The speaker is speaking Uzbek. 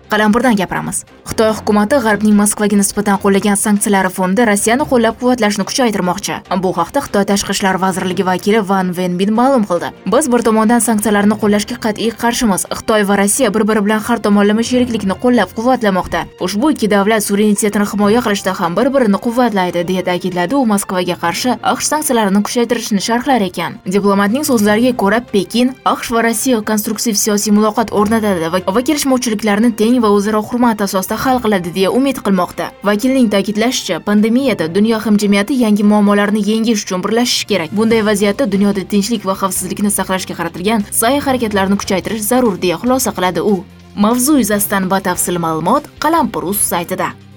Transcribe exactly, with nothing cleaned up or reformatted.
Qalampirdan gapiramiz. Xitoy hukumati G'arbning Moskvaga nisbatan qo'llagan sanksiyalari fonida Rossiyani qo'llab-quvvatlashni kuchaytirmoqchi. Bu haqda Xitoy Tashqi ishlar vazirligi vakili Van Wenbin ma'lum qildi. Biz bir tomondan sanksiyalarni qo'llashga qat'iy qarshimiz. Xitoy va Rossiya bir-biri bilan har tomonlama sheriklikni qo'llab-quvvatlamoqda. Ushbu ikki davlat suverenitetini himoya qilishda ham bir-birini quvvatlaydi, deya ta'kidladi u Moskvaga qarshi AQSh sanksiyalarini kuchaytirishni sharhlar ekan. Diplomatning so'zlariga ko'ra, Pekin AQSh va Rossiya konstruktiv siyosiy muloqot o'rnatadi va kelishmovchiliklarni teng va o'zaro hurmat asosida hal qiladi deya umid qilmoqda. Vakilning ta'kidlashicha, pandemiyada dunyo hamjamiyati yangi muammolarni yengish uchun birlashishi kerak. Bunday vaziyatda dunyoda tinchlik va xavfsizlikni saqlashga qaratilgan sa'y-harakatlarni kuchaytirish zarur, deya xulosa qiladi u. Mavzu yuzasidan batafsil ma'lumot Qalampir.uz saytida.